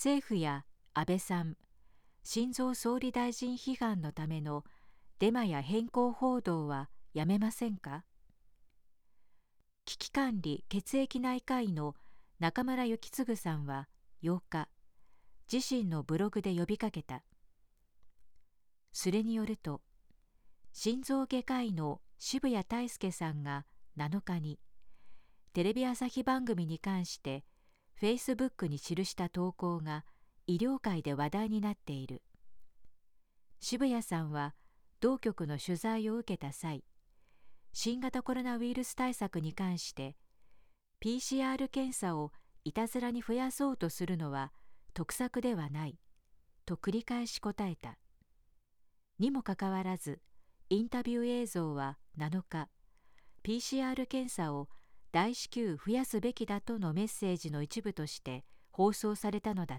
政府や安倍さん、新蔵総理大臣批判のためのデマや偏向報道はやめませんか？危機管理血液内科医の中村幸次さんは8日、自身のブログで呼びかけた。それによると、心臓外科医の渋谷大輔さんが7日に、テレビ朝日番組に関して、Facebook に記した投稿が医療界で話題になっている。渋谷さんは同局の取材を受けた際、新型コロナウイルス対策に関して、PCR 検査をいたずらに増やそうとするのは得策ではない、と繰り返し答えた。にもかかわらず、インタビュー映像は7日、PCR 検査を大至急増やすべきだとのメッセージの一部として放送されたのだった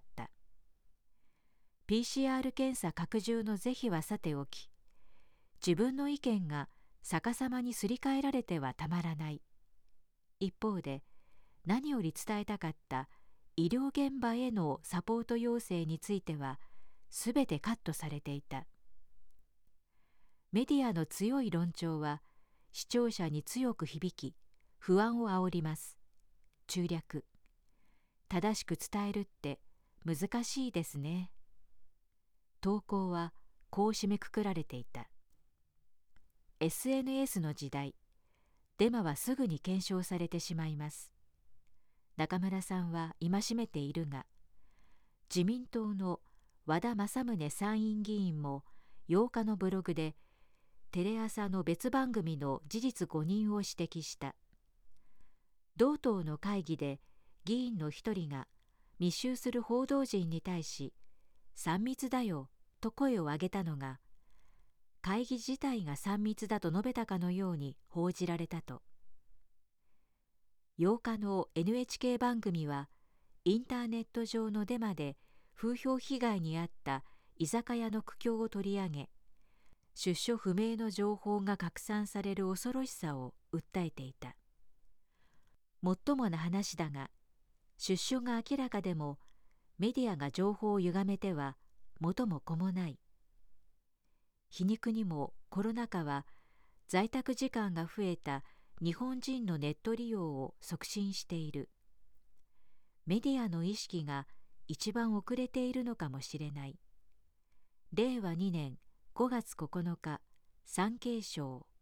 。PCR 検査拡充の是非はさておき、自分の意見が逆さまにすり替えられてはたまらない。一方で、何より伝えたかった医療現場へのサポート要請については、すべてカットされていた。メディアの強い論調は、視聴者に強く響き、不安を煽ります。中略。正しく伝えるって難しいですね。投稿はこう締めくくられていた。SNS の時代、デマはすぐに検証されてしまいます。中村さんは戒めているが、自民党の和田政宗参院議員も8日のブログで、テレ朝の別番組の事実誤認を指摘した。同党の会議で議員の一人が密集する報道陣に対し、3密だよと声を上げたのが、会議自体が3密だと述べたかのように報じられたと。8日の NHK 番組は、インターネット上のデマで風評被害に遭った居酒屋の苦境を取り上げ、出所不明の情報が拡散される恐ろしさを訴えていた。もっともな話だが、出所が明らかでもメディアが情報を歪めては元も子もない。皮肉にもコロナ禍は在宅時間が増えた日本人のネット利用を促進している。メディアの意識が一番遅れているのかもしれない。令和2年5月9日、産経省。